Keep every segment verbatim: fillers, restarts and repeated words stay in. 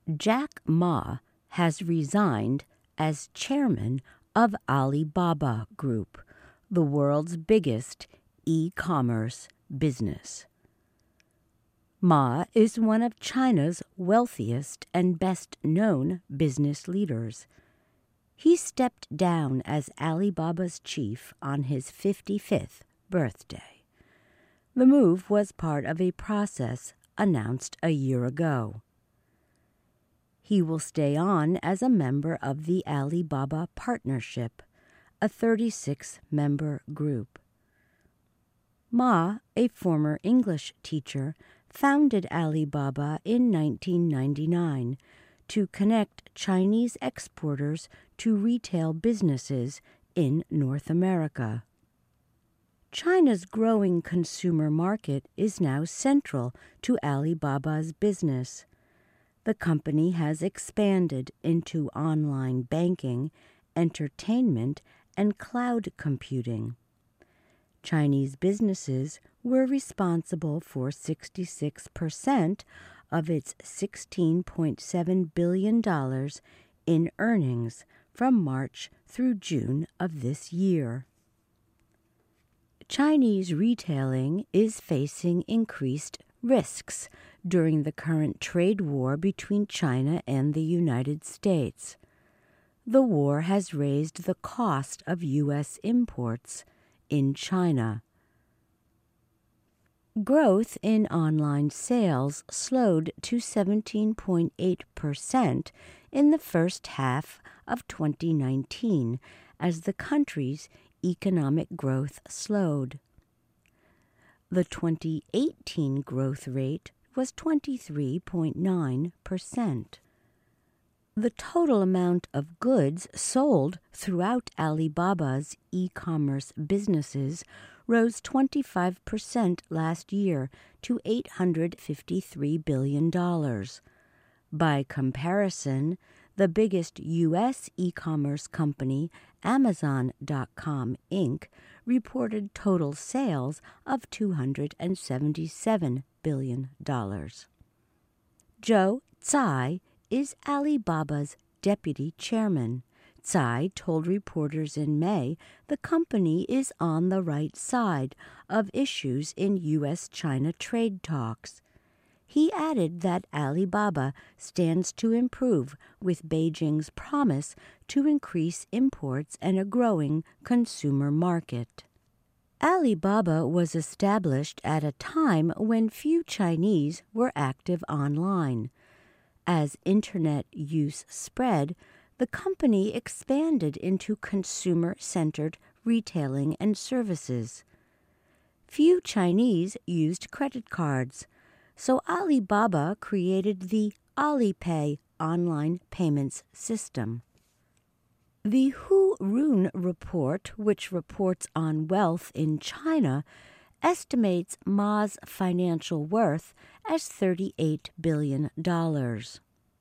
Jack Ma has resigned as chairman of Alibaba Group, the world's biggest e-commerce business. Ma is one of China's wealthiest and best-known business leaders. He stepped down as Alibaba's chief on his fifty-fifth birthday. The move was part of a process announced a year ago. He will stay on as a member of the Alibaba Partnership, a thirty-six member group. Ma, a former English teacher, founded Alibaba in nineteen ninety-nine to connect Chinese exporters to retail businesses in North America. China's growing consumer market is now central to Alibaba's business. The company has expanded into online banking, entertainment, and cloud computing. Chinese businesses were responsible for sixty-six percent of its sixteen point seven billion dollars in earnings from March through June of this year. Chinese retailing is facing increased risks during the current trade war between China and the United States. The war has raised the cost of U S imports in China. Growth in online sales slowed to seventeen point eight percent in the first half of twenty nineteen as the country's economic growth slowed. The twenty eighteen growth rate was twenty-three point nine percent. The total amount of goods sold throughout Alibaba's e-commerce businesses rose twenty-five percent last year to eight hundred fifty-three billion dollars. By comparison, the biggest U S e-commerce company, Amazon dot com Incorporated, reported total sales of two hundred seventy-seven billion dollars. Zhou Zai is Alibaba's deputy chairman. Tsai told reporters in May the company is on the right side of issues in U S China trade talks. He added that Alibaba stands to improve with Beijing's promise to increase imports and a growing consumer market. Alibaba was established at a time when few Chinese were active online. As Internet use spread, the company expanded into consumer-centered retailing and services. Few Chinese used credit cards, so Alibaba created the Alipay online payments system. The Hu Run report, which reports on wealth in China, estimates Ma's financial worth as thirty-eight billion dollars.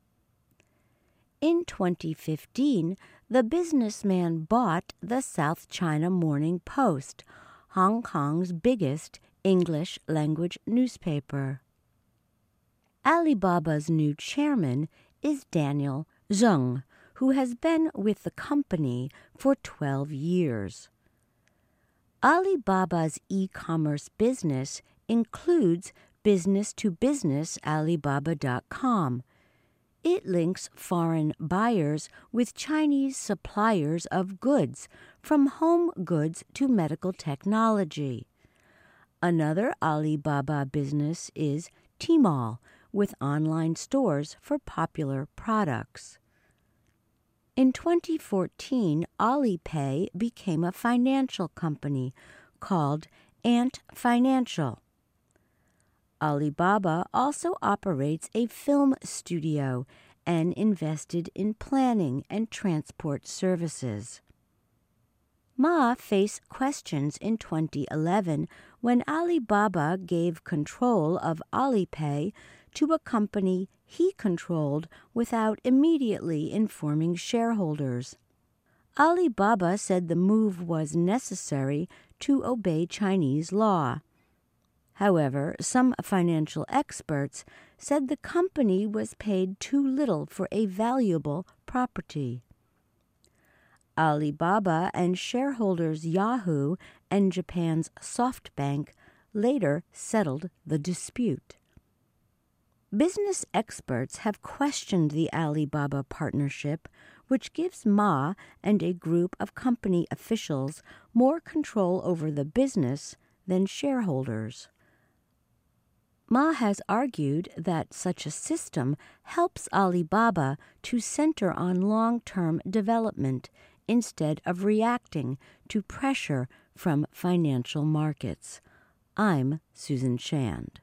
In twenty fifteen, the businessman bought the South China Morning Post, Hong Kong's biggest English-language newspaper. Alibaba's new chairman is Daniel Zheng, who has been with the company for twelve years. Alibaba's e-commerce business includes business-to-business Alibaba dot com. It links foreign buyers with Chinese suppliers of goods, from home goods to medical technology. Another Alibaba business is Tmall, with online stores for popular products. In twenty fourteen, Alipay became a financial company called Ant Financial. Alibaba also operates a film studio and invested in planning and transport services. Ma faced questions in twenty eleven when Alibaba gave control of Alipay to a company he controlled without immediately informing shareholders. Alibaba said the move was necessary to obey Chinese law. However, some financial experts said the company was paid too little for a valuable property. Alibaba and shareholders Yahoo and Japan's SoftBank later settled the dispute. Business experts have questioned the Alibaba partnership, which gives Ma and a group of company officials more control over the business than shareholders. Ma has argued that such a system helps Alibaba to center on long-term development instead of reacting to pressure from financial markets. I'm Susan Shand.